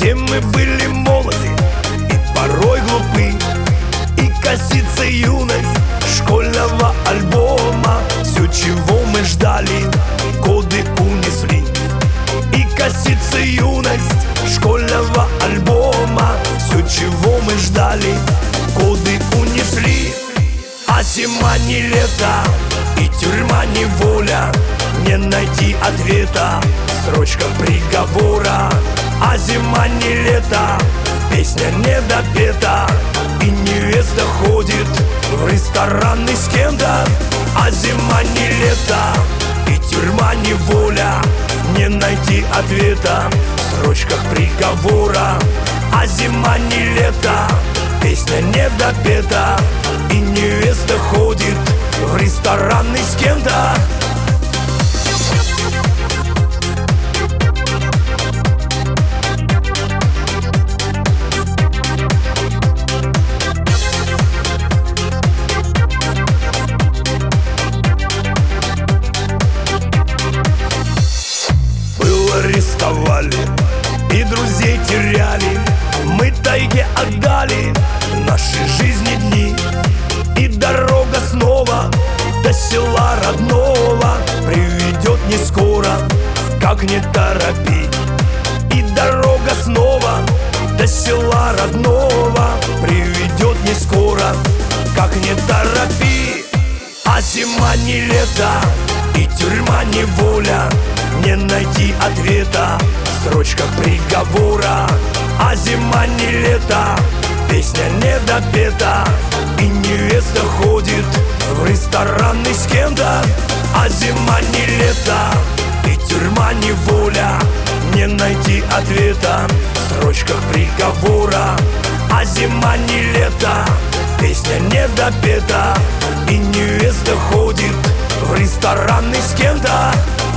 Все мы были молоды и порой глупы, и косится юность школьного альбома. Все, чего мы ждали, годы унесли. И косится юность школьного альбома. Все, чего мы ждали, годы унесли. А зима не лето, и тюрьма не воля. Не найти ответа в строчках приговора. А зима не лето, песня не допета, и невеста ходит в рестораны с кем-то. А зима не лето, и тюрьма не воля. Не найти ответа в строчках приговора. А зима не лето, песня не допета, и невеста ходит в рестораны с кем-то. Арестовали и друзей теряли, мы тайге отдали наши жизни дни. И дорога снова до села родного приведет не скоро, как не торопи. И дорога снова до села родного приведет не скоро, как не торопи. А зима не лето, и тюрьма не воля. Не найти ответа в строчках приговора. А зима не лето, песня не допета, и невеста ходит в рестораны с кем-то. А зима не лето, и тюрьма не воля. Не найти ответа в строчках приговора. А зима не лето, песня не допета, и невеста ходит в рестораны с кем-то.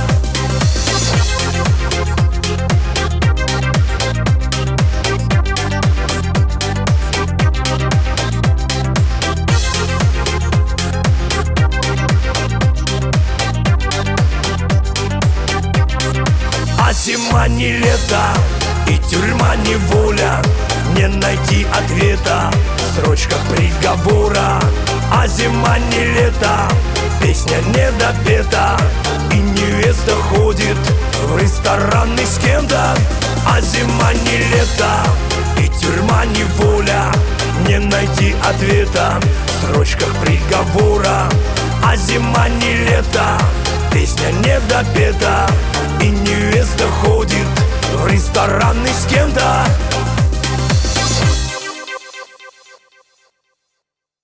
А зима не лето, и тюрьма не воля. Не найти ответа в строчках приговора. А зима не лето, песня не допета, и невеста ходит в рестораны с кем-то. А зима не лето, и тюрьма не воля. Не найти ответа в строчках приговора. А зима не лето, песня не допета, и невеста ходит